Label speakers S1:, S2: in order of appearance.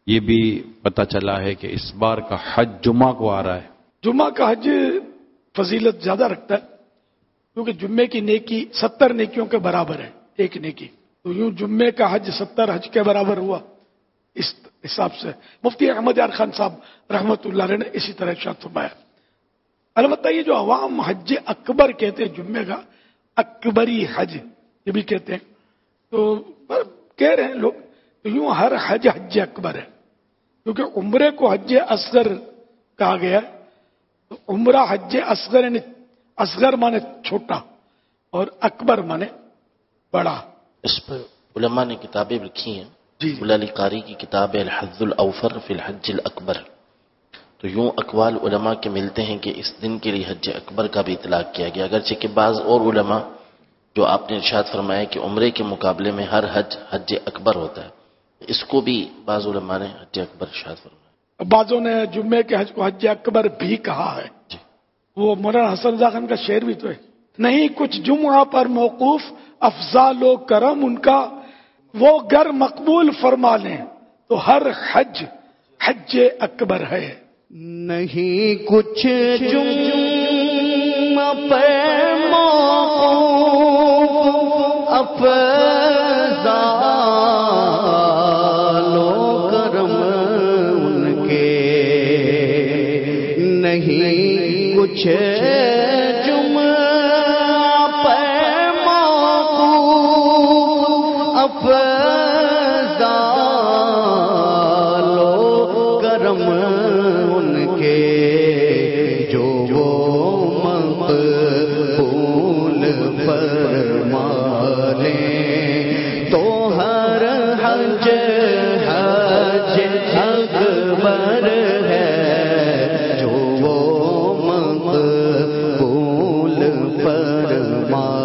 S1: یہ بھی پتہ چلا ہے کہ اس بار کا حج جمعہ کو آ رہا ہے۔
S2: جمعہ کا حج فضیلت زیادہ رکھتا ہے کیونکہ جمعے کی نیکی 70 نیکیوں کے برابر ہے، ایک نیکی، تو یوں جمعے کا حج 70 حج کے برابر ہوا۔ اس حساب سے مفتی احمد یار خان صاحب رحمۃ اللہ علیہ نے اسی طرح ارشاد فرمایا۔ البتہ یہ جو عوام حج اکبر کہتے ہیں، جمعے کا اکبری حج یہ بھی کہتے ہیں، تو کہہ رہے ہیں لوگ، تو یوں ہر حج حج اکبر ہے، کیونکہ عمرے کو حج اصغر کہا گیا ہے، تو عمرہ حج اصغر یعنی اصغر مانے چھوٹا اور اکبر مانے بڑا۔
S3: اس پر علماء نے کتابیں لکھی ہیں،
S2: جی
S3: مولا علی قاری کی کتاب ہے الحظ الاوفر فی الحج الاکبر، تو یوں اقوال علماء کے ملتے ہیں کہ اس دن کے لیے حج اکبر کا بھی اطلاق کیا گیا، اگرچہ کہ بعض اور علماء جو آپ نے ارشاد فرمایا کہ عمرے کے مقابلے میں ہر حج حج اکبر ہوتا ہے، اس کو بھی بعض علماء نے حج اکبر ارشاد فرمایا۔
S2: بعضوں نے جمعے کے حج کو حج اکبر بھی کہا ہے،
S3: جی
S2: وہ مولانا حسن رضا خان کا شعر بھی تو ہے، نہیں کچھ جمعہ پر موقوف افضال و کرم ان کا، وہ گر مقبول فرما لیں تو ہر حج حج اکبر ہے۔
S4: نہیں کچھ جمعہ پر موقوف افضال و کرم ان کے، نہیں کچھ جمعہ پر موقوف افضال و کرم ان کے، جو وہ مقبول فرما لیں تو ہر حج حج اکبر ہے، جو وہ مقبول فرما